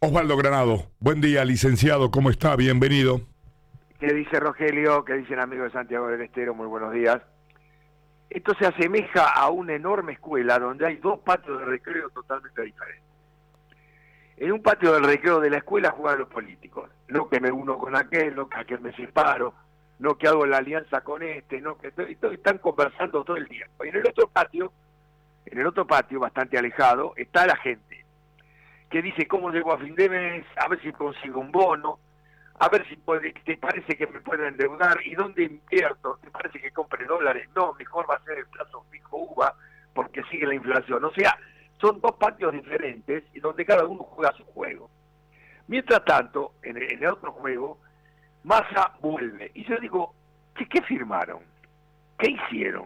Osvaldo Granado, buen día, licenciado, ¿cómo está? Bienvenido. ¿Qué dice Rogelio? ¿Qué dicen amigos de Santiago del Estero? Muy buenos días. Esto se asemeja a una enorme escuela donde hay dos patios de recreo totalmente diferentes. En un patio del recreo de la escuela juegan los políticos. No que me uno con aquel, no que aquel me separo, no que hago la alianza con este, no que están conversando todo el tiempo. Y en el otro patio, bastante alejado, está la gente que dice cómo llego a fin de mes, a ver si consigo un bono, a ver si te parece que me puedo endeudar, y dónde invierto, te parece que compre dólares, no, mejor va a ser el plazo fijo UVA, porque sigue la inflación. O sea, son dos patios diferentes y donde cada uno juega su juego. Mientras tanto, en el otro juego, Massa vuelve. Y yo digo, ¿qué firmaron? ¿Qué hicieron?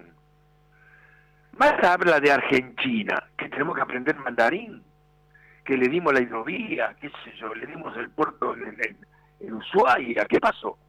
Massa habla de Argentina, que tenemos que aprender mandarín, que le dimos la hidrovía, qué sé yo, le dimos el puerto en Ushuaia. ¿Qué pasó?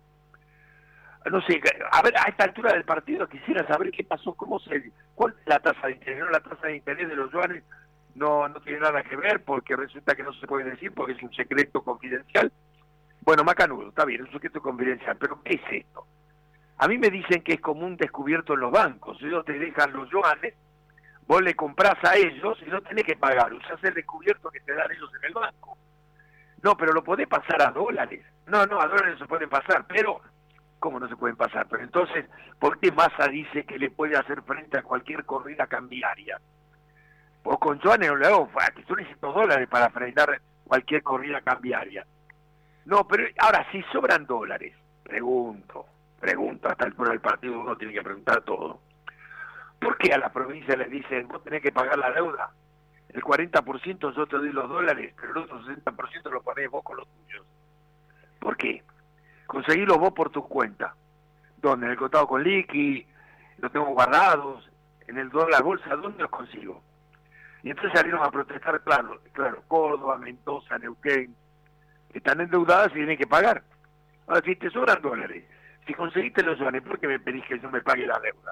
No sé, a ver, a esta altura del partido quisiera saber qué pasó, cuál es la tasa de interés. No, la tasa de interés de los yuanes no tiene nada que ver, porque resulta que no se puede decir, porque es un secreto confidencial. Bueno, macanudo, está bien, es un secreto confidencial, pero ¿qué es esto? A mí me dicen que es como un descubierto en los bancos. Ellos te dejan los yuanes, vos le comprás a ellos y no tenés que pagar, usás el descubierto que te dan ellos en el banco. No, pero lo podés pasar a dólares. No, a dólares no se pueden pasar, pero ¿cómo no se pueden pasar? Pero entonces, ¿por qué Massa dice que le puede hacer frente a cualquier corrida cambiaria? Pues con yuanes no le hago, que yo necesito dólares para frenar cualquier corrida cambiaria. No, pero ahora, si sobran dólares, pregunto, hasta el altura del partido uno tiene que preguntar todo. ¿Por qué a la provincia le dicen, vos tenés que pagar la deuda? El 40% yo te doy los dólares, pero el otro 60% lo ponés vos con los tuyos. ¿Por qué? Conseguirlos vos por tu cuenta. ¿Dónde? En el contado con liqui, los tengo guardados, en el dólar bolsa, ¿dónde los consigo? Y entonces salieron a protestar, claro, Córdoba, Mendoza, Neuquén, que están endeudadas y tienen que pagar. Ahora, si te sobran dólares, si conseguiste los dólares, ¿por qué me pedís que yo me pague la deuda?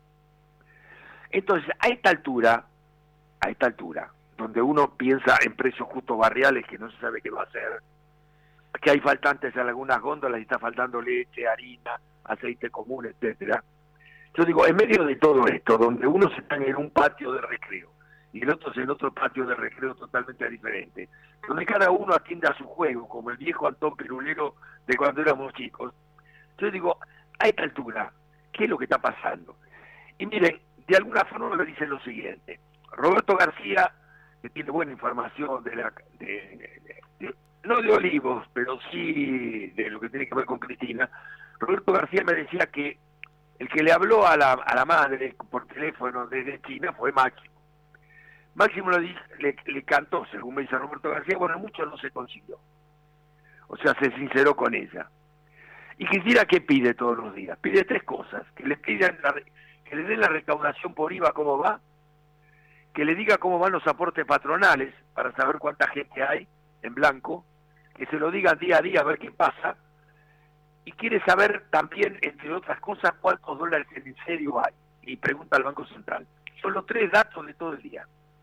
Entonces, a esta altura, donde uno piensa en precios justos barriales que no se sabe qué va a hacer, que hay faltantes en algunas góndolas y está faltando leche, harina, aceite común, etcétera. Yo digo, en medio de todo esto, donde uno se está en un patio de recreo y el otro es en otro patio de recreo totalmente diferente, donde cada uno atiende a su juego, como el viejo Antón Pirulero de cuando éramos chicos, yo digo, a esta altura, ¿qué es lo que está pasando? Y miren, de alguna forma me dicen lo siguiente: Roberto García, que tiene buena información no de Olivos, pero sí de lo que tiene que ver con Cristina. Roberto García me decía que el que le habló a la madre por teléfono desde China fue Máximo. Máximo le cantó, según me dice Roberto García, bueno, mucho no se consiguió. O sea, se sinceró con ella. Y Cristina, ¿qué pide todos los días? Pide tres cosas: que le den la recaudación por IVA cómo va, que le diga cómo van los aportes patronales para saber cuánta gente hay en blanco, que se lo diga día a día a ver qué pasa, y quiere saber también, entre otras cosas, cuántos dólares en serio hay, y pregunta al Banco Central. Son los tres datos de todo el día.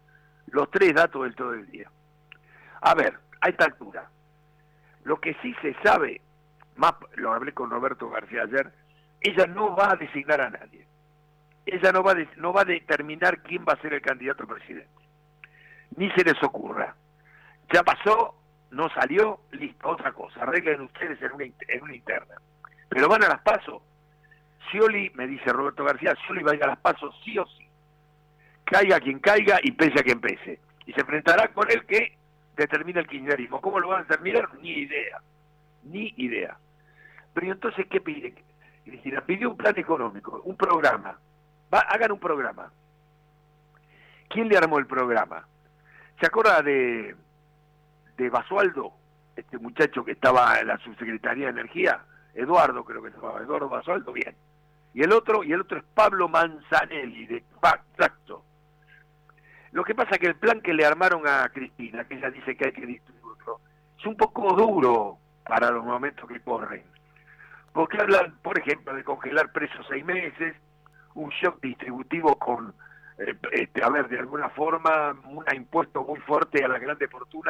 A ver, a esta altura, lo que sí se sabe, más lo hablé con Roberto García ayer, ella no va a designar a nadie. Ella no va a determinar quién va a ser el candidato a presidente. Ni se les ocurra. Ya pasó, no salió, listo, otra cosa. Arreglen ustedes en una interna. Pero van a las PASO. Scioli, me dice Roberto García, Scioli va a ir a las PASO sí o sí. Caiga quien caiga y pese a quien pese. Y se enfrentará con el que determina el kirchnerismo. ¿Cómo lo van a determinar? Ni idea. Pero entonces, ¿qué pide? Cristina pidió un plan económico, un programa. Hagan un programa. ¿Quién le armó el programa? ¿Se acuerda de Basualdo? Este muchacho que estaba en la subsecretaría de Energía, Eduardo creo que se llamaba, Eduardo Basualdo, bien. Y el otro es Pablo Manzanelli, de Pacto. Lo que pasa es que el plan que le armaron a Cristina, que ella dice que hay que distribuirlo, es un poco duro para los momentos que corren. Porque hablan, por ejemplo, de congelar precios 6 meses, un shock distributivo de alguna forma, un impuesto muy fuerte a las grandes fortunas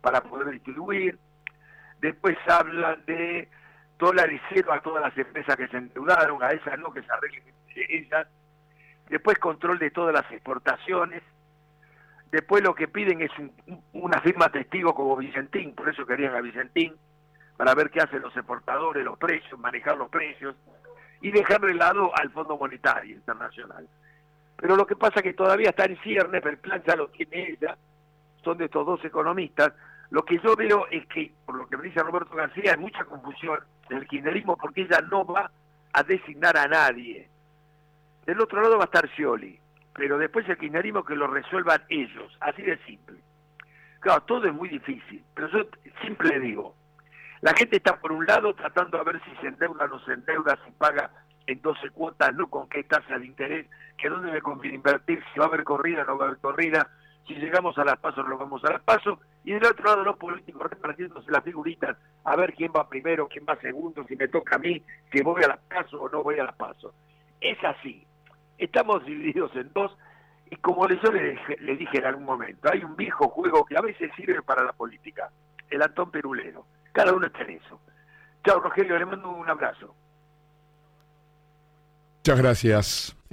para poder distribuir. Después hablan de dólares cero a todas las empresas que se endeudaron, a esas no, que se arreglen ellas. Después control de todas las exportaciones. Después lo que piden es una firma testigo como Vicentín, por eso querían a Vicentín, para ver qué hacen los exportadores, los precios, manejar los precios, y dejar de lado al Fondo Monetario Internacional. Pero lo que pasa es que todavía está en ciernes, pero el plan ya lo tiene ella, son de estos dos economistas. Lo que yo veo es que, por lo que me dice Roberto García, hay mucha confusión del kirchnerismo porque ella no va a designar a nadie. Del otro lado va a estar Scioli, pero después el kirchnerismo que lo resuelvan ellos, así de simple. Claro, todo es muy difícil, pero yo siempre digo, la gente está por un lado tratando a ver si se endeuda o no se endeuda, si paga en 12 cuotas, no con qué tasa de interés, que dónde me conviene invertir, si va a haber corrida o no va a haber corrida, si llegamos a las PASO no vamos a las PASO, y del otro lado los políticos repartiéndose las figuritas, a ver quién va primero, quién va segundo, si me toca a mí, si voy a las PASO o no voy a las PASO. Es así, estamos divididos en dos, y como yo le dije en algún momento, hay un viejo juego que a veces sirve para la política, el Antón Perulero, cada uno está en eso. Chao, Rogelio, le mando un abrazo. Muchas gracias.